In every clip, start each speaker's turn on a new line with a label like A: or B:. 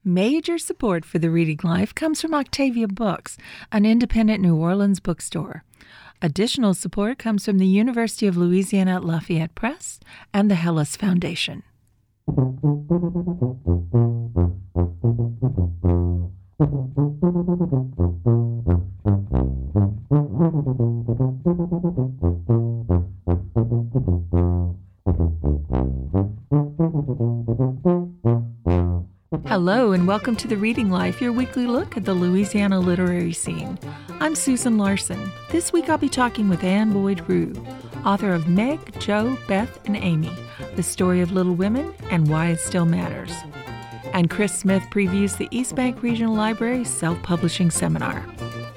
A: Major support for the Reading Life comes from Octavia Books, an independent New Orleans bookstore. Additional support comes from the University of Louisiana at Lafayette Press and the Hellas Foundation. Hello and welcome to The Reading Life, your weekly look at the Louisiana literary scene. I'm Susan Larson. This week I'll be talking with Anne Boyd-Rue, author of Meg, Jo, Beth, and Amy, The Story of Little Women and Why It Still Matters. And Chris Smith previews the East Bank Regional Library's self-publishing seminar.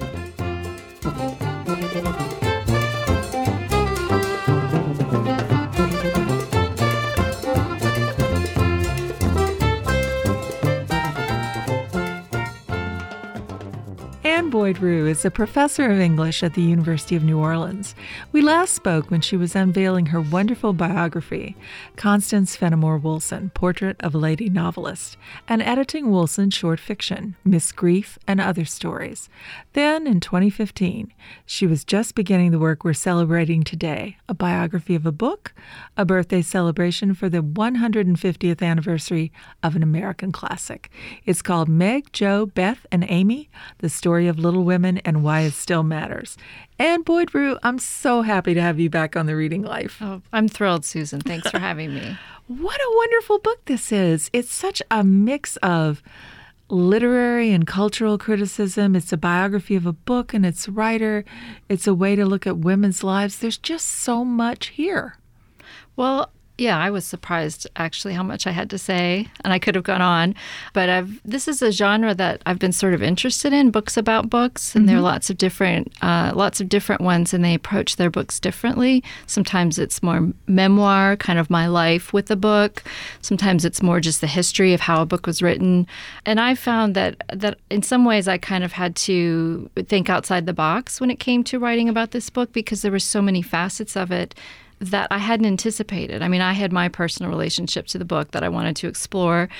A: Anne Boyd-Rue is a professor of English at the University of New Orleans. We last spoke when she was unveiling her wonderful biography, Constance Fenimore Woolson, Portrait of a Lady Novelist, and editing Woolson's short fiction, Miss Grief and Other Stories. Then, in 2015, she was just beginning the work we're celebrating today, a biography of a book, a birthday celebration for the 150th anniversary of an American classic. It's called Meg, Jo, Beth, and Amy, The Story of Little Women and Why It Still Matters. Anne Boyd-Rue, I'm so happy to have you back on The Reading Life.
B: Oh, I'm thrilled, Susan. Thanks for having me.
A: What a wonderful book this is. It's such a mix of literary and cultural criticism. It's a biography of a book and its writer. It's a way to look at women's lives. There's just so much here.
B: Well, yeah, I was surprised actually how much I had to say, and I could have gone on. But this is a genre that I've been sort of interested in, books about books, and there are lots of different ones, and they approach their books differently. Sometimes it's more memoir, kind of my life with the book. Sometimes it's more just the history of how a book was written. And I found that in some ways I kind of had to think outside the box when it came to writing about this book because there were so many facets of it that I hadn't anticipated. I mean, I had my personal relationship to the book that I wanted to explore.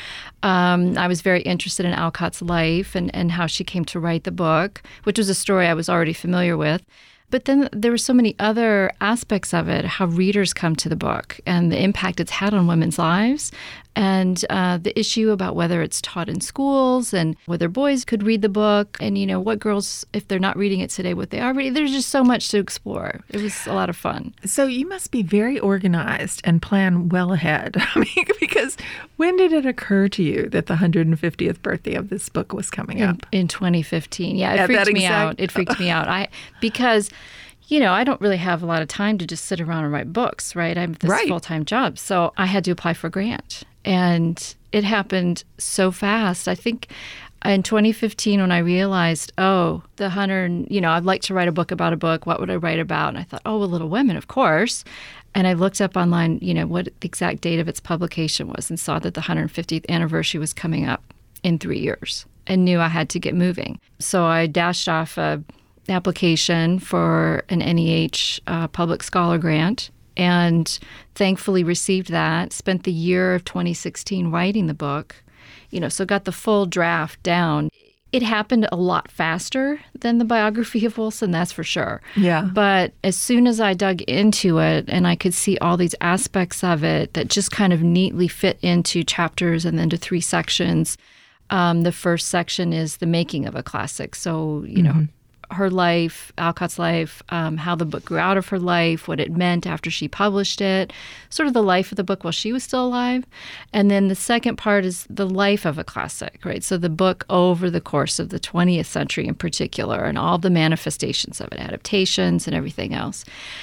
B: I was very interested in Alcott's life and how she came to write the book, which was a story I was already familiar with. But then there were so many other aspects of it, how readers come to the book and the impact it's had on women's lives, and the issue about whether it's taught in schools and whether boys could read the book, and, you know, what girls, if they're not reading it today, what they are reading. There's just so much to explore. It was a lot of fun.
A: So you must be very organized and plan well ahead. I mean, because when did it occur to you that the 150th birthday of this book was coming up?
B: In 2015. Yeah, it freaked me out. It freaked me out. Because you know, I don't really have a lot of time to just sit around and write books, right? I have this full-time job. So I had to apply for a grant. And it happened so fast. I think in 2015 when I realized, the 100, you know, I'd like to write a book about a book. What would I write about? And I thought, Little Women, of course. And I looked up online, you know, what the exact date of its publication was and saw that the 150th anniversary was coming up in 3 years and knew I had to get moving. So I dashed off a application for an NEH Public Scholar Grant and thankfully received that, spent the year of 2016 writing the book, you know, so got the full draft down. It happened a lot faster than the biography of Woolson, that's for sure.
A: Yeah.
B: But as soon as I dug into it and I could see all these aspects of it that just kind of neatly fit into chapters and then to 3 sections, the first section is the making of a classic. So, you know, her life, Alcott's life, how the book grew out of her life, what it meant after she published it, sort of the life of the book while she was still alive. And then the second part is the life of a classic, right? So the book over the course of the 20th century in particular and all the manifestations of it, adaptations and everything else.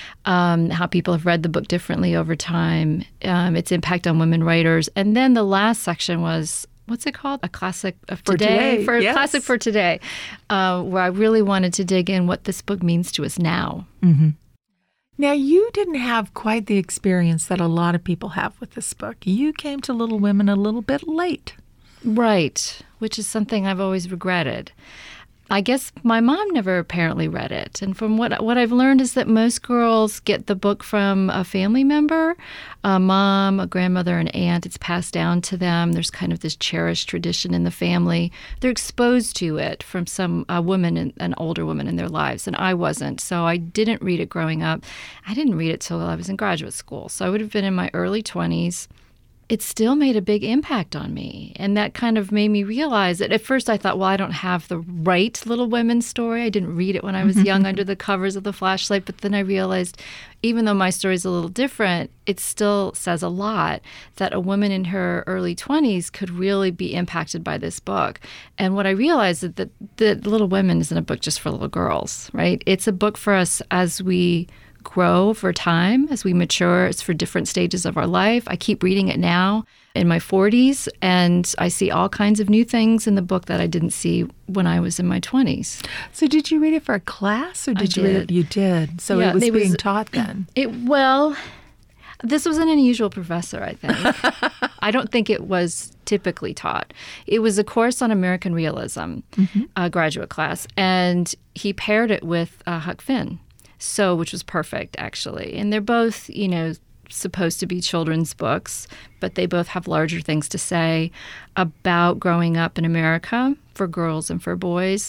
B: How people have read the book differently over time, its impact on women writers. And then the last section was, what's it called? A classic of today. Classic for today, where I really wanted to dig in what this book means to us now.
A: Mm-hmm. Now, you didn't have quite the experience that a lot of people have with this book. You came to Little Women a little bit late.
B: Right, which is something I've always regretted. I guess my mom never apparently read it. And from what I've learned is that most girls get the book from a family member, a mom, a grandmother, an aunt. It's passed down to them. There's kind of this cherished tradition in the family. They're exposed to it from a woman, an older woman in their lives, and I wasn't. So I didn't read it growing up. I didn't read it till I was in graduate school. So I would have been in my early 20s. It still made a big impact on me. And that kind of made me realize that at first I thought, well, I don't have the right Little Women story. I didn't read it when I was young under the covers of the flashlight. But then I realized, even though my story is a little different, it still says a lot that a woman in her early 20s could really be impacted by this book. And what I realized is that Little Women isn't a book just for little girls, right? It's a book for us as we grow over time, as we mature. It's for different stages of our life. I keep reading it now in my 40s, and I see all kinds of new things in the book that I didn't see when I was in my 20s.
A: So did you read it for a class, or did you read it? You did. So
B: yeah,
A: it was being taught then.
B: This was an unusual professor, I think. I don't think it was typically taught. It was a course on American realism, a graduate class, and he paired it with Huck Finn. So, which was perfect, actually. And they're both, supposed to be children's books, but they both have larger things to say about growing up in America for girls and for boys.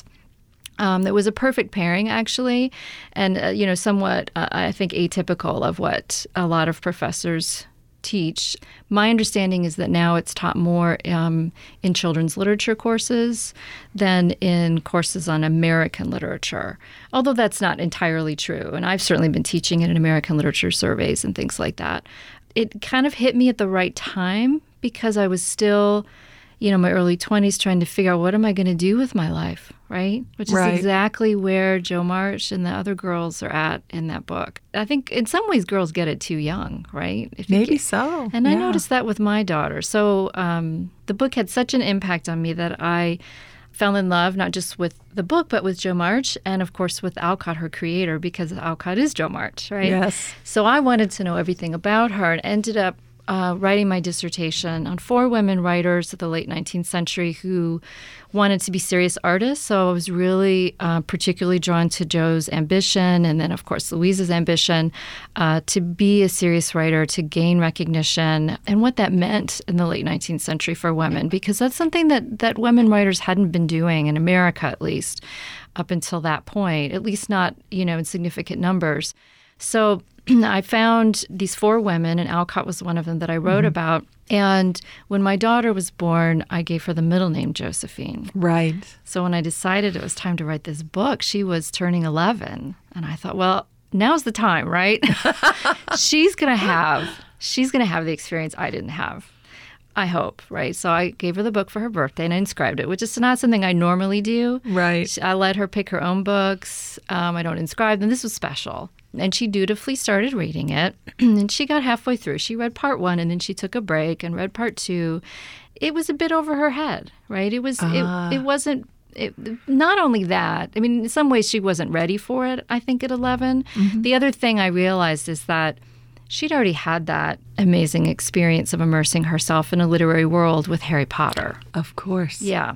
B: It was a perfect pairing, actually, and, somewhat, I think, atypical of what a lot of professors teach. My understanding is that now it's taught more in children's literature courses than in courses on American literature, although that's not entirely true. And I've certainly been teaching it in American literature surveys and things like that. It kind of hit me at the right time because I was still, my early 20s trying to figure out what am I going to do with my life, right? Which is exactly where Jo March and the other girls are at in that book. I think in some ways girls get it too young, right?
A: Maybe so.
B: And I noticed that with my daughter. So the book had such an impact on me that I fell in love not just with the book, but with Jo March and, of course, with Alcott, her creator, because Alcott is Jo March, right?
A: Yes.
B: So I wanted to know everything about her and ended up writing my dissertation on 4 women writers of the late 19th century who wanted to be serious artists. So I was really particularly drawn to Jo's ambition and then, of course, Louise's ambition to be a serious writer, to gain recognition, and what that meant in the late 19th century for women, because that's something that women writers hadn't been doing, in America at least, up until that point, at least not, in significant numbers. So I found these 4 women, and Alcott was one of them that I wrote about. And when my daughter was born, I gave her the middle name Josephine.
A: Right.
B: So when I decided it was time to write this book, she was turning 11. And I thought, well, now's the time, right? She's going to have the experience I didn't have. I hope, right? So I gave her the book for her birthday and I inscribed it, which is not something I normally do.
A: Right.
B: I let her pick her own books. I don't inscribe them. This was special. And she dutifully started reading it. And she got halfway through. She read part 1 and then she took a break and read part 2. It was a bit over her head, right? It wasn't not only that. I mean, in some ways she wasn't ready for it, I think, at 11. The other thing I realized is that she'd already had that amazing experience of immersing herself in a literary world with Harry Potter.
A: Of course.
B: Yeah.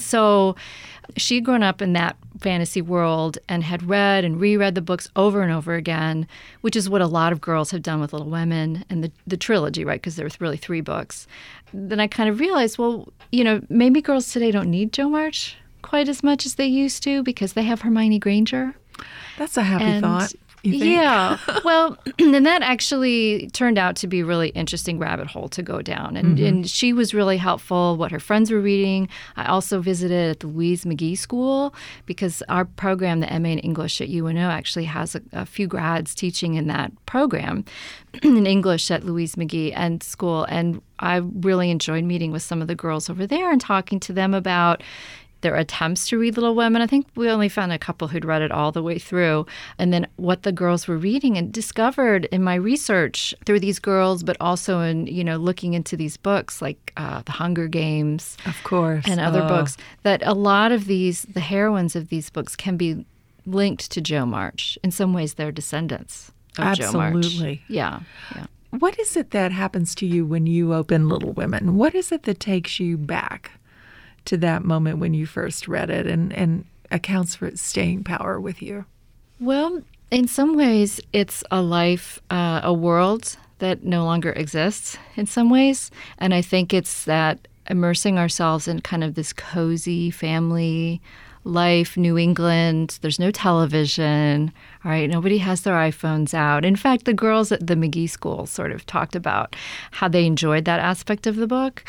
B: So she'd grown up in that fantasy world and had read and reread the books over and over again, which is what a lot of girls have done with Little Women and the trilogy, right? Because there were really 3 books. Then I kind of realized, well, maybe girls today don't need Jo March quite as much as they used to because they have Hermione Granger.
A: That's a happy thought. You think?
B: Yeah. Well, and that actually turned out to be a really interesting rabbit hole to go down. And she was really helpful, what her friends were reading. I also visited at the Louise McGee School because our program, the MA in English at UNO, actually has a few grads teaching in that program in English at Louise McGee and school. And I really enjoyed meeting with some of the girls over there and talking to them about their attempts to read Little Women. I think we only found a couple who'd read it all the way through. And then what the girls were reading, and discovered in my research through these girls, but also in, looking into these books like The Hunger Games.
A: Of course.
B: And other books, that a lot of the heroines of these books can be linked to Jo March. In some ways, they're descendants of Jo March.
A: Absolutely.
B: Yeah.
A: What is it that happens to you when you open Little Women? What is it that takes you back to that moment when you first read it? And accounts for its staying power with you?
B: Well, in some ways, it's a life, a world that no longer exists in some ways. And I think it's that immersing ourselves in kind of this cozy family life, New England. There's no television, all right? Nobody has their iPhones out. In fact, the girls at the McGee School sort of talked about how they enjoyed that aspect of the book.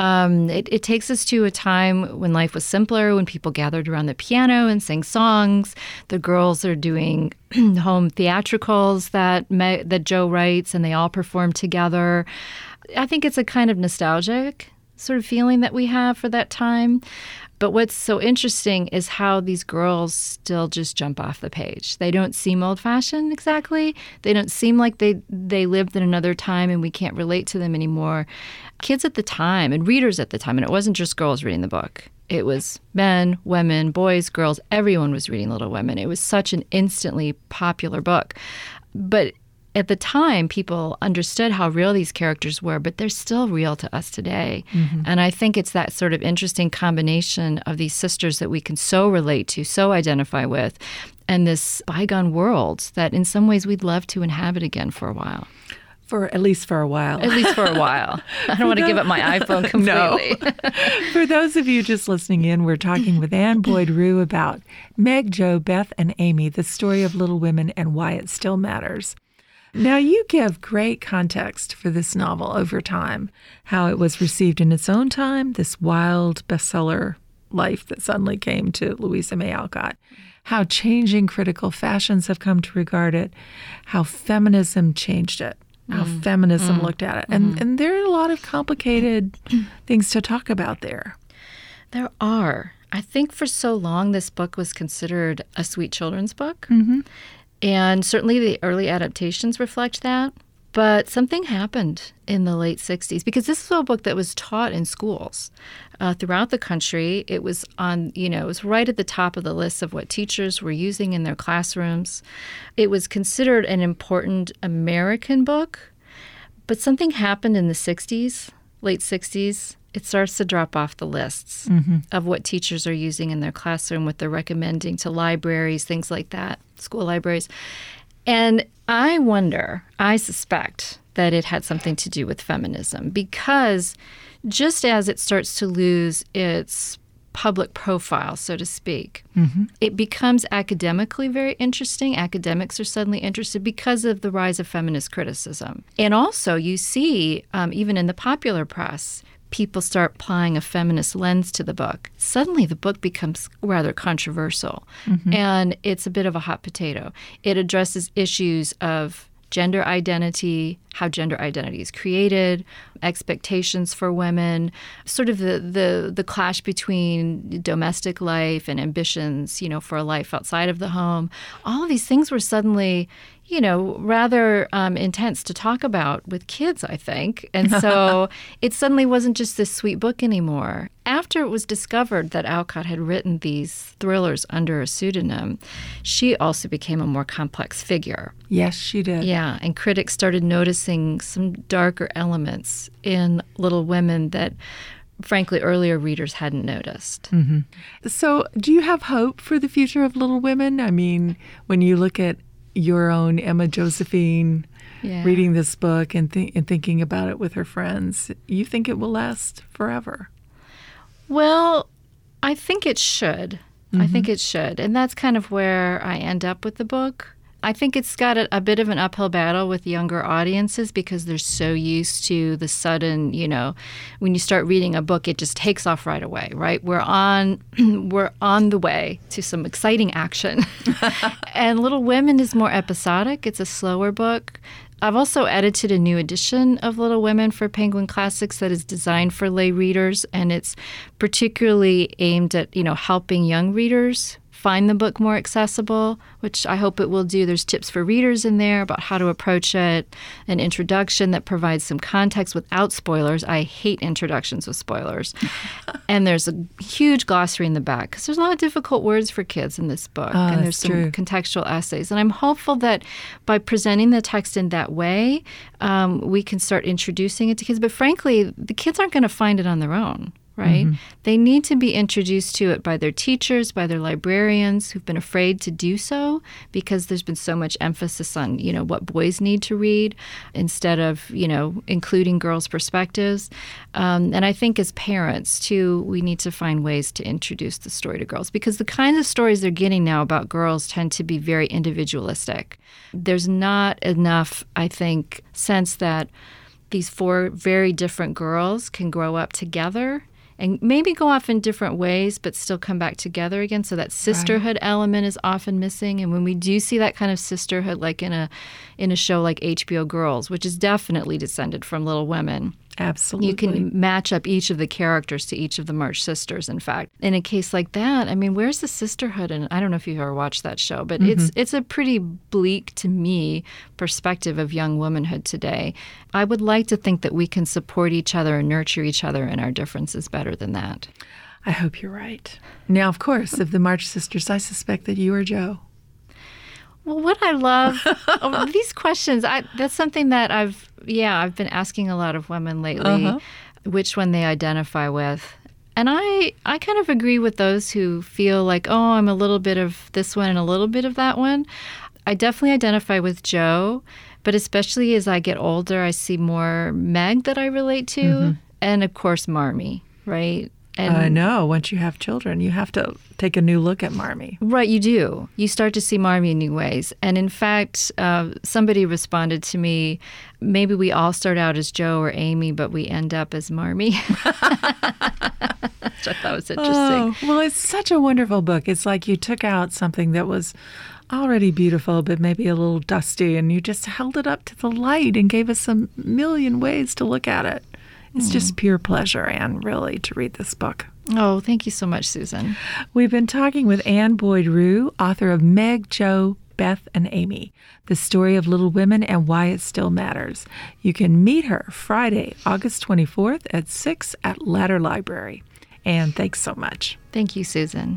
B: It takes us to a time when life was simpler, when people gathered around the piano and sang songs. The girls are doing home theatricals that Joe writes, and they all perform together. I think it's a kind of nostalgic sort of feeling that we have for that time. But what's so interesting is how these girls still just jump off the page. They don't seem old-fashioned exactly. They don't seem like they lived in another time and we can't relate to them anymore. Kids at the time and readers at the time, and it wasn't just girls reading the book. It was men, women, boys, girls. Everyone was reading Little Women. It was such an instantly popular book. But at the time, people understood how real these characters were, but they're still real to us today. Mm-hmm. And I think it's that sort of interesting combination of these sisters that we can so relate to, so identify with, and this bygone world that in some ways we'd love to inhabit again for a while.
A: At least for a while.
B: At least for a while. I don't want to give up my iPhone completely.
A: No. For those of you just listening in, we're talking with Anne Boyd Rue about Meg, Jo, Beth, and Amy, the story of Little Women and why it still matters. Now, you give great context for this novel over time, how it was received in its own time, this wild bestseller life that suddenly came to Louisa May Alcott, how changing critical fashions have come to regard it, how feminism changed it, how feminism looked at it. And there are a lot of complicated things to talk about there.
B: There are. I think for so long this book was considered a sweet children's book.
A: Mm-hmm.
B: And certainly the early adaptations reflect that. But something happened in the late 60s, because this is a book that was taught in schools throughout the country. It was it was right at the top of the list of what teachers were using in their classrooms. It was considered an important American book. But something happened in the 60s, late 60s. It starts to drop off the lists of what teachers are using in their classroom, what they're recommending to libraries, things like that, school libraries. And I suspect that it had something to do with feminism, because just as it starts to lose its public profile, so to speak, it becomes academically very interesting. Academics are suddenly interested because of the rise of feminist criticism. And also you see, even in the popular press, people start applying a feminist lens to the book. Suddenly the book becomes rather controversial, and it's a bit of a hot potato. It addresses issues of gender identity, how gender identity is created, expectations for women, sort of the clash between domestic life and ambitions, for a life outside of the home. All of these things were suddenly, rather intense to talk about with kids, I think. And so it suddenly wasn't just this sweet book anymore. After it was discovered that Alcott had written these thrillers under a pseudonym, she also became a more complex figure.
A: Yes, she did.
B: Yeah, and critics started noticing some darker elements in Little Women that, frankly, earlier readers hadn't noticed.
A: So do you have hope for the future of Little Women? I mean, when you look at your own Emma Josephine reading this book and thinking about it with her friends, you think it will last forever?
B: Well, I think it should. I think it should. And that's kind of where I end up with the book. I think it's got a bit of an uphill battle with younger audiences because they're so used to the sudden, when you start reading a book, it just takes off right away, right? We're on the way to some exciting action. And Little Women is more episodic. It's a slower book. I've also edited a new edition of Little Women for Penguin Classics that is designed for lay readers, and it's particularly aimed at, helping young readers find the book more accessible, which I hope it will do. There's tips for readers in there about how to approach it, an introduction that provides some context without spoilers. I hate introductions with spoilers. And there's a huge glossary in the back because there's a lot of difficult words for kids in this book. And there's some contextual essays. And I'm hopeful that by presenting the text in that way, we can start introducing it to kids. But frankly, the kids aren't going to find it on their own. right? They need to be introduced to it by their teachers, by their librarians who've been afraid to do so because there's been so much emphasis on, what boys need to read instead of, including girls' perspectives. And I think as parents, too, we need to find ways to introduce the story to girls because the kinds of stories they're getting now about girls tend to be very individualistic. There's not enough, I think, sense that these 4 very different girls can grow up together and maybe go off in different ways, but still come back together again. So that sisterhood element is often missing. And when we do see that kind of sisterhood, like in a show like HBO Girls, which is definitely descended from Little Women,
A: absolutely,
B: you can match up each of the characters to each of the March sisters. In fact, in a case like that, I mean, where's the sisterhood? And I don't know if you've ever watched that show, but it's a pretty bleak, to me, perspective of young womanhood today. I would like to think that we can support each other and nurture each other in our differences better than that.
A: I hope you're right. Now, of course, of the March sisters, I suspect that you are Jo.
B: Well, what I love, these questions, that's something that I've been asking a lot of women lately, which one they identify with. And I kind of agree with those who feel like, I'm a little bit of this one and a little bit of that one. I definitely identify with Jo, but especially as I get older, I see more Meg that I relate to, and of course, Marmee, right? And
A: no, once you have children, you have to take a new look at Marmee.
B: Right, you do. You start to see Marmee in new ways. And in fact, somebody responded to me, maybe we all start out as Jo or Amy, but we end up as Marmee. Which I thought was interesting.
A: Oh, well, it's such a wonderful book. It's like you took out something that was already beautiful, but maybe a little dusty, and you just held it up to the light and gave us a million ways to look at it. It's just pure pleasure, Anne, really, to read this book.
B: Oh, thank you so much, Susan.
A: We've been talking with Anne Boyd-Rue, author of Meg, Jo, Beth, and Amy, The Story of Little Women and Why It Still Matters. You can meet her Friday, August 24th at 6 at Ladder Library. Anne, thanks so much.
B: Thank you, Susan.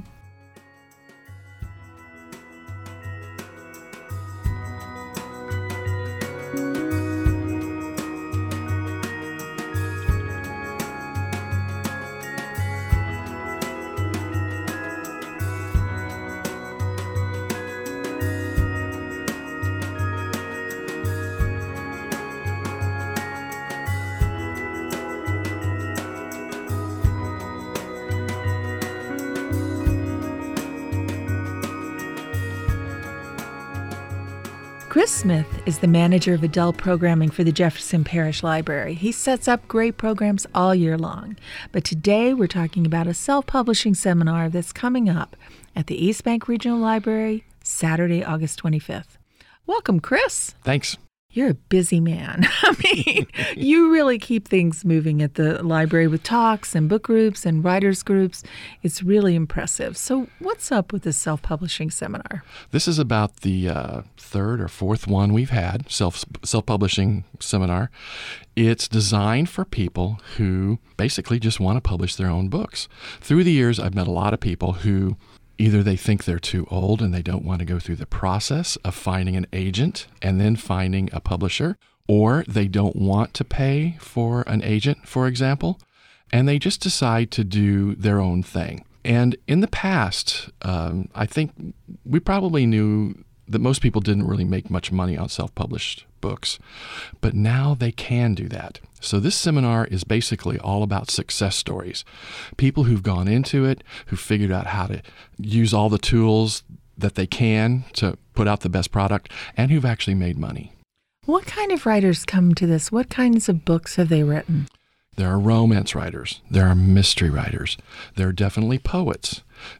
A: Chris Smith is the manager of adult programming for the Jefferson Parish Library. He sets up great programs all year long. But today we're talking about a self-publishing seminar that's coming up at the East Bank Regional Library, Saturday, August 25th. Welcome, Chris.
C: Thanks.
A: You're a busy man. I mean, you really keep things moving at the library with talks and book groups and writers groups. It's really impressive. So what's up with this self-publishing seminar?
C: This is about the third or fourth one we've had, self-publishing seminar. It's designed for people who basically just want to publish their own books. Through the years, I've met a lot of people who either they think they're too old and they don't want to go through the process of finding an agent and then finding a publisher, or they don't want to pay for an agent, for example, and they just decide to do their own thing. And in the past, I think we probably knew that most people didn't really make much money on self-published books, but now they can do that. So this seminar is basically all about success stories. People who've gone into it, who figured out how to use all the tools that they can to put out the best product, and who've actually made money.
A: What kind of writers come to this? What kinds of books have they written?
C: There are romance writers. There are mystery writers. There are definitely poets.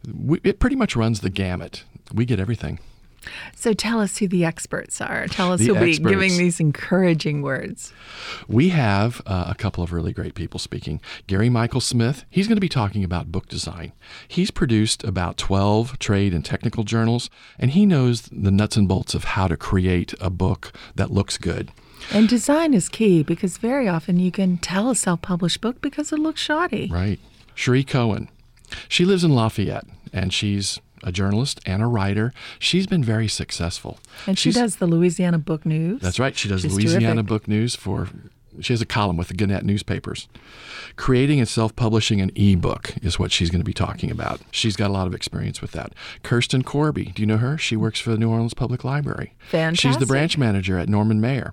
C: It pretty much runs the gamut. We get everything.
A: So tell us who the experts are. Tell us who'll be giving these encouraging words.
C: We have a couple of really great people speaking. Gary Michael Smith, he's going to be talking about book design. He's produced about 12 trade and technical journals, and he knows the nuts and bolts of how to create a book that looks good.
A: And design is key because very often you can tell a self-published book because it looks shoddy.
C: Right. Cherie Cohen, she lives in Lafayette, and she's a journalist and a writer. She's been very successful.
A: And she does the Louisiana Book News.
C: That's right. She does
A: She's
C: Louisiana
A: terrific.
C: Book News for She has a column with the Gannett newspapers. Creating and self-publishing an ebook is what she's going to be talking about. She's got a lot of experience with that. Kirsten Corby, do you know her? She works for the New Orleans Public Library.
A: Fantastic.
C: She's the branch manager at Norman Mailer.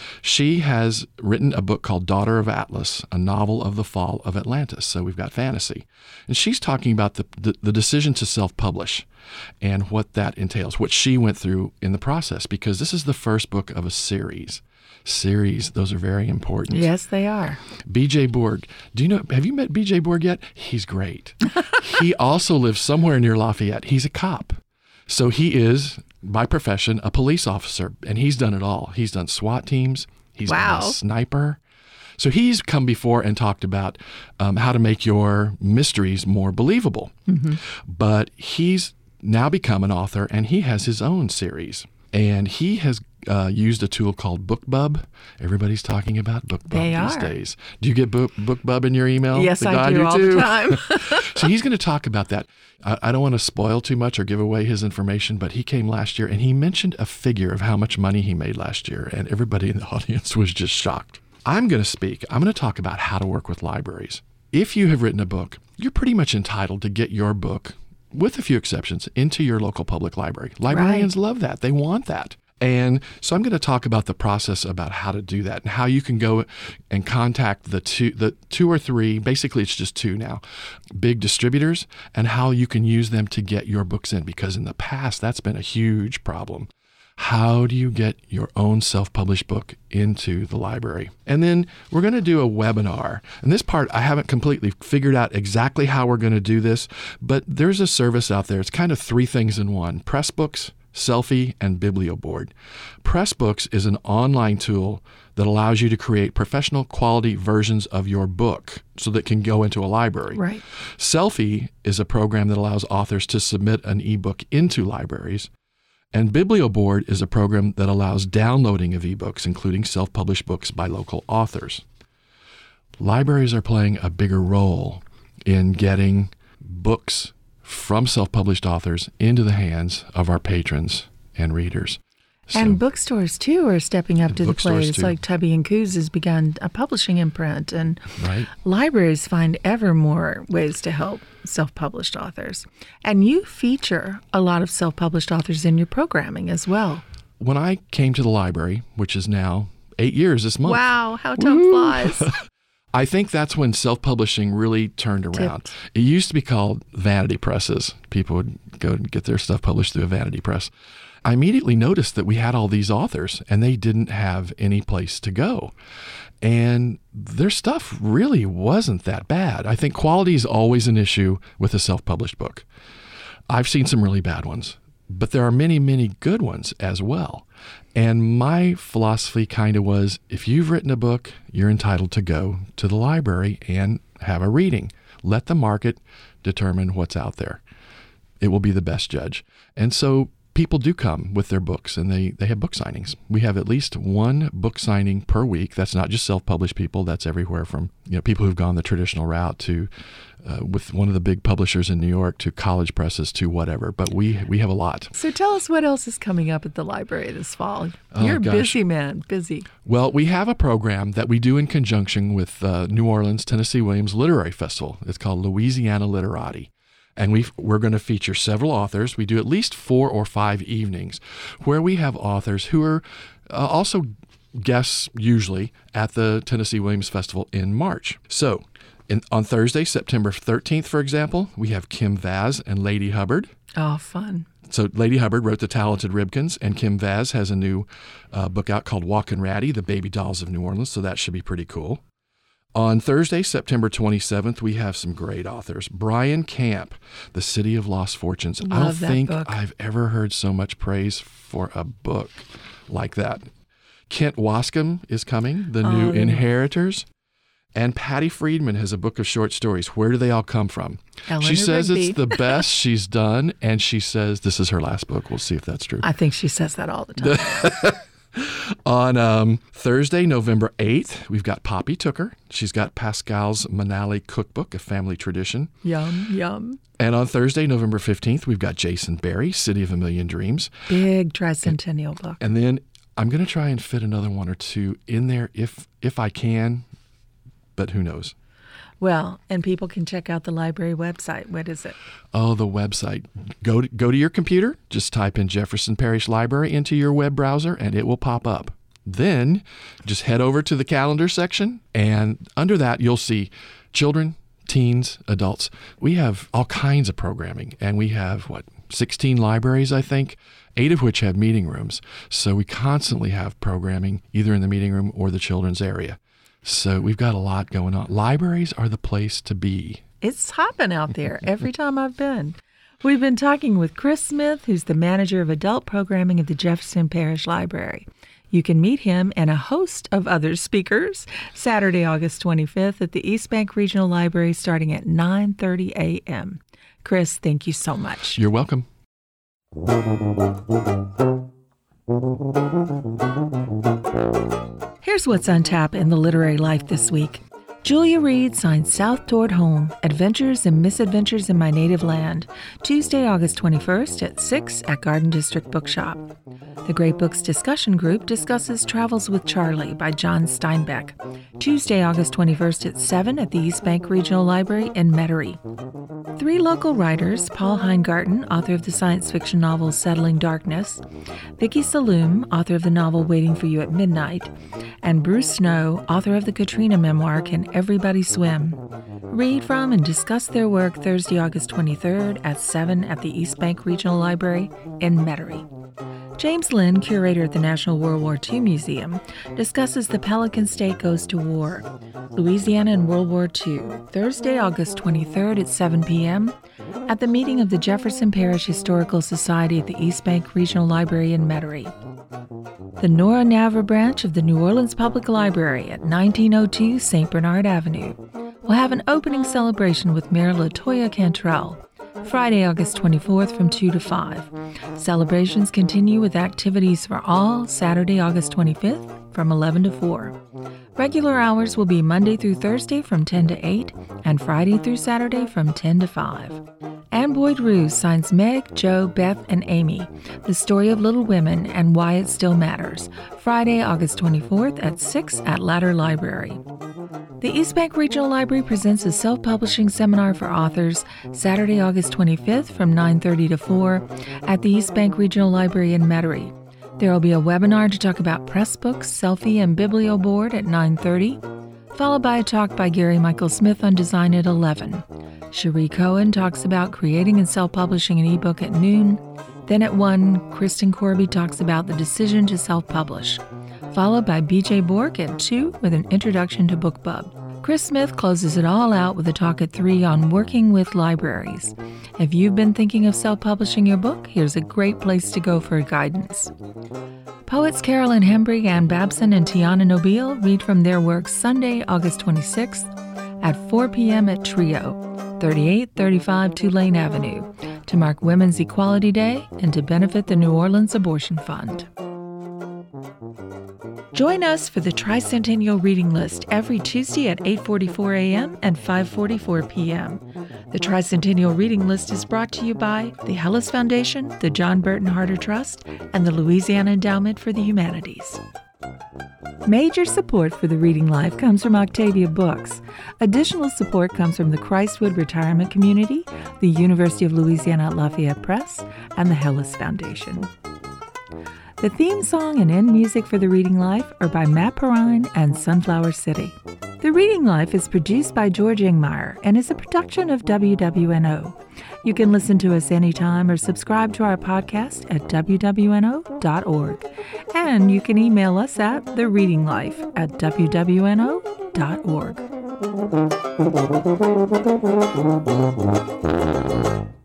C: She has written a book called Daughter of Atlas, a novel of the fall of Atlantis. So we've got fantasy. And she's talking about the decision to self-publish and what that entails, what she went through in the process, because this is the first book of a series. Those are very important.
A: Yes, they are.
C: B.J. Borg. Have you met B.J. Borg yet? He's great. He also lives somewhere near Lafayette. He's a cop. So he is, by profession, a police officer, and he's done it all. He's done SWAT teams. He's been a sniper. So he's come before and talked about how to make your mysteries more believable. Mm-hmm. But he's now become an author, and he has his own series. And he has used a tool called BookBub. Everybody's talking about BookBub these days. Do you get BookBub in your email?
A: Yes, I do all the time.
C: So he's going to talk about that. I don't want to spoil too much or give away his information, but he came last year and he mentioned a figure of how much money he made last year, and everybody in the audience was just shocked. I'm going to speak. I'm going to talk about how to work with libraries. If you have written a book, you're pretty much entitled to get your book, with a few exceptions, into your local public library. Librarians love that. They want that. And so I'm going to talk about the process about how to do that and how you can go and contact the two or three, basically it's just two now, big distributors, and how you can use them to get your books in, because in the past that's been a huge problem. How do you get your own self-published book into the library? And then we're going to do a webinar. And this part, I haven't completely figured out exactly how we're going to do this, but there's a service out there. It's kind of three things in one: Pressbooks, Selfie, and BiblioBoard. Pressbooks is an online tool that allows you to create professional quality versions of your book so that it can go into a library.
A: Right.
C: Selfie is a program that allows authors to submit an ebook into libraries. And BiblioBoard is a program that allows downloading of ebooks, including self-published books by local authors. Libraries are playing a bigger role in getting books from self-published authors into the hands of our patrons and readers.
A: And bookstores, too, are stepping up to the plate. It's
C: too.
A: like Tubby & Coos has begun a publishing imprint, and
C: Right.
A: libraries find ever more ways to help self-published authors. And you feature a lot of self-published authors in your programming as well.
C: When I came to the library, which is now 8 years this month.
A: Wow, how time flies.
C: I think that's when self-publishing really turned around. It used to be called vanity presses. People would go and get their stuff published through a vanity press. I immediately noticed that we had all these authors and they didn't have any place to go. And their stuff really wasn't that bad. I think quality is always an issue with a self-published book. I've seen some really bad ones, but there are many, many good ones as well. And my philosophy kind of was, if you've written a book, you're entitled to go to the library and have a reading. Let the market determine what's out there. It will be the best judge. And so people do come with their books, and they have book signings. We have at least one book signing per week. That's not just self-published people. That's everywhere from people who've gone the traditional route to with one of the big publishers in New York to college presses to whatever. But we have a lot.
A: So tell us what else is coming up at the library this fall. You're a busy man, busy.
C: Well, we have a program that we do in conjunction with New Orleans Tennessee Williams Literary Festival. It's called Louisiana Literati. And we're going to feature several authors. We do at least 4 or 5 evenings where we have authors who are also guests usually at the Tennessee Williams Festival in March. So on Thursday, September 13th, for example, we have Kim Vaz and Lady Hubbard.
A: Oh, fun.
C: So Lady Hubbard wrote The Talented Ribkins, and Kim Vaz has a new book out called Walkin' Ratty, The Baby Dolls of New Orleans, so that should be pretty cool. On Thursday, September 27th, we have some great authors. Brian Camp, The City of Lost Fortunes. I don't think I've ever heard so much praise for a book like that. Kent Wascom is coming, The New Inheritors. And Patty Friedman has a book of short stories. Where do they all come from? She says
A: Rigby.
C: It's the best she's done, and she says this is her last book. We'll see if that's true.
A: I think she says that all the time.
C: On Thursday, November 8th, we've got Poppy Tooker. She's got Pascal's Manali Cookbook, A Family Tradition.
A: Yum, yum.
C: And on Thursday, November 15th, we've got Jason Berry, City of a Million Dreams.
A: Big tricentennial book.
C: And then I'm going to try and fit another one or two in there if I can, but who knows?
A: Well, and people can check out the library website. What is it?
C: Oh, the website. Go to your computer, just type in Jefferson Parish Library into your web browser, and it will pop up. Then just head over to the calendar section, and under that you'll see children, teens, adults. We have all kinds of programming, and we have, 16 libraries, I think, 8 of which have meeting rooms. So we constantly have programming either in the meeting room or the children's area. So we've got a lot going on. Libraries are the place to be.
A: It's hopping out there every time I've been. We've been talking with Chris Smith, who's the manager of adult programming at the Jefferson Parish Library. You can meet him and a host of other speakers Saturday, August 25th at the East Bank Regional Library starting at 9:30 a.m. Chris, thank you so much.
C: You're welcome.
A: Here's what's on tap in the literary life this week. Julia Reed signs South Toward Home, Adventures and Misadventures in My Native Land, Tuesday, August 21st at 6 at Garden District Bookshop. The Great Books Discussion Group discusses Travels with Charlie by John Steinbeck, Tuesday, August 21st at 7 at the East Bank Regional Library in Metairie. 3 local writers, Paul Heingarten, author of the science fiction novel Settling Darkness, Vicky Saloom, author of the novel Waiting for You at Midnight, and Bruce Snow, author of the Katrina memoir Can Everybody Swim? Read from and discuss their work Thursday, August 23rd at 7 at the East Bank Regional Library in Metairie. James Lynn, curator at the National World War II Museum, discusses The Pelican State Goes to War, Louisiana in World War II, Thursday, August 23rd at 7 p.m. at the meeting of the Jefferson Parish Historical Society at the East Bank Regional Library in Metairie. The Nora Navra branch of the New Orleans Public Library at 1902 St. Bernard Avenue will have an opening celebration with Mayor LaToya Cantrell, Friday, August 24th from 2 to 5. Celebrations continue with activities for all Saturday, August 25th from 11 to 4. Regular hours will be Monday through Thursday from 10 to 8 and Friday through Saturday from 10 to 5. Anne Boyd Roos signs Meg, Jo, Beth, and Amy, The Story of Little Women and Why It Still Matters, Friday, August 24th at 6 at Ladder Library. The East Bank Regional Library presents a self-publishing seminar for authors Saturday, August 25th from 9:30 to 4 at the East Bank Regional Library in Metairie. There will be a webinar to talk about press books, selfie, and biblioboard at 9:30, followed by a talk by Gary Michael Smith on design at 11. Cherie Cohen talks about creating and self-publishing an ebook at noon. Then at 1, Kristen Corby talks about the decision to self-publish, followed by BJ Bork at 2 with an introduction to BookBub. Chris Smith closes it all out with a talk at 3 on working with libraries. If you've been thinking of self-publishing your book, here's a great place to go for guidance. Poets Carolyn Hembry, Ann Babson, and Tiana Nobile read from their works Sunday, August 26th at 4 p.m. at Trio, 3835 Tulane Avenue, to mark Women's Equality Day and to benefit the New Orleans Abortion Fund. Join us for the Tricentennial Reading List every Tuesday at 8:44 a.m. and 5:44 p.m. The Tricentennial Reading List is brought to you by the Hellis Foundation, the John Burton Harder Trust, and the Louisiana Endowment for the Humanities. Major support for the Reading Life comes from Octavia Books. Additional support comes from the Christwood Retirement Community, the University of Louisiana at Lafayette Press, and the Hellis Foundation. The theme song and end music for The Reading Life are by Matt Perrine and Sunflower City. The Reading Life is produced by George Ingmeyer and is a production of WWNO. You can listen to us anytime or subscribe to our podcast at wwno.org. And you can email us at thereadinglife@wwno.org.